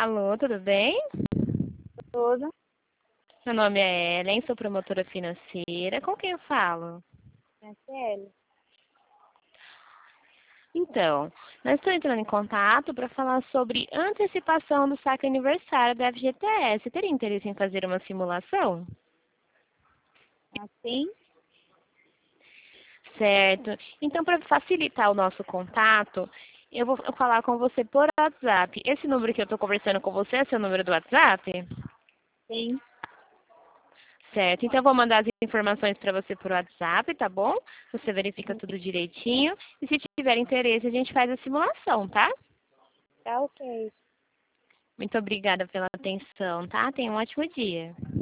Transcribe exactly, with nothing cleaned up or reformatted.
Alô, tudo bem? Tudo. Meu nome é Ellen, sou promotora financeira. Com quem eu falo? S L. Então, nós estamos entrando em contato para falar sobre antecipação do saque aniversário da F G T S. Teria interesse em fazer uma simulação? Assim? Certo. Então, para facilitar o nosso contato, eu vou falar com você por WhatsApp. Esse número que eu estou conversando com você é seu número do WhatsApp? Sim. Certo. Então, eu vou mandar as informações para você por WhatsApp, tá bom? Você verifica tudo direitinho. E se tiver interesse, a gente faz a simulação, tá? Tá ok. Muito obrigada pela atenção, tá? Tenha um ótimo dia.